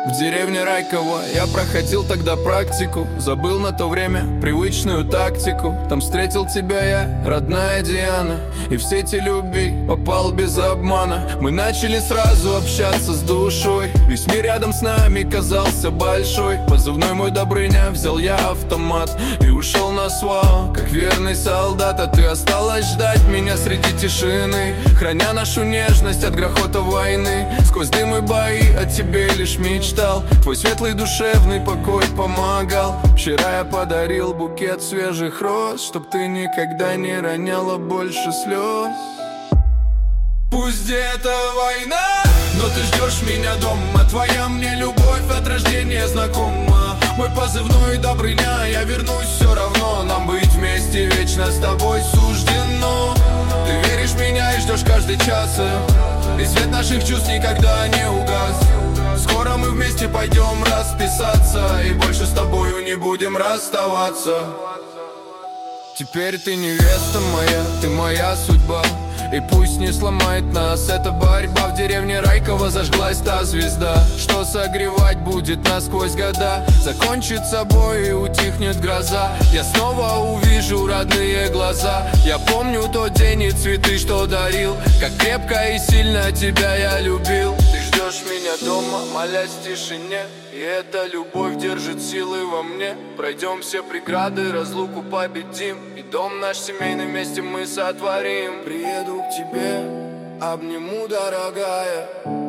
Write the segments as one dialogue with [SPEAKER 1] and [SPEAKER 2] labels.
[SPEAKER 1] В деревне Райково я проходил тогда практику. Забыл на то время привычную тактику. Там встретил тебя я, родная Диана, и в сети любви попал без обмана. Мы начали сразу общаться с душой. Весь мир рядом с нами казался большой. Позывной мой Добрыня, взял я автомат и ушел на СВО, как верный солдат. А ты осталась ждать меня среди тишины, храня нашу нежность от грохота войны. Сквозь дым и бои о тебе лишь мечтал. Твой светлый душевный покой помогал. Вчера я подарил букет свежих роз, чтоб ты никогда не роняла больше слез. Пусть где-то война, но ты ждешь меня дома. Твоя мне любовь от рождения знакома. Мой позывной Добрыня, я вернусь все равно. Нам быть вместе вечно с тобой суждено. Ты веришь в меня и ждешь каждый час, и свет наших чувств никогда не угас. Скоро мы вместе пойдем расписаться, и больше с тобою не будем расставаться. Теперь ты невеста моя, ты моя судьба, и пусть не сломает нас эта борьба. В деревне Райково зажглась та звезда, что согревать будет насквозь года. Закончит собой и утихнет гроза, я снова увижу родные глаза. Я помню тот день и цветы, что дарил, как крепко и сильно тебя я любил. Ты ждешь меня дома, молясь в тишине, и эта любовь держит силы во мне. Пройдем все преграды, разлуку победим, и дом наш семейный вместе мы сотворим. Приеду к тебе, обниму, дорогая,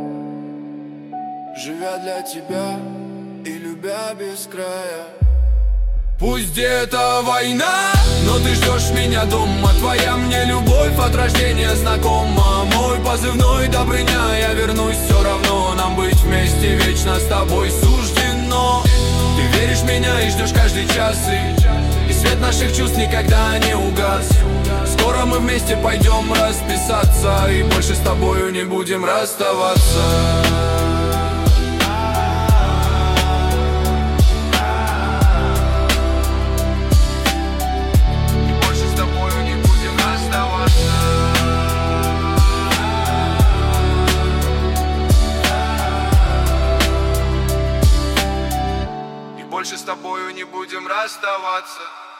[SPEAKER 1] живя для тебя и любя без края. Пусть где-то война, но ты ждешь меня дома. Твоя мне любовь от рождения знакома. Мой позывной Добрыня, я вернусь все равно. Нам быть вместе вечно с тобой суждено. Ты веришь в меня и ждешь каждый час, и свет наших чувств никогда не угас. Скоро мы вместе пойдем расписаться, и больше с тобою не будем расставаться. Больше с тобою не будем расставаться.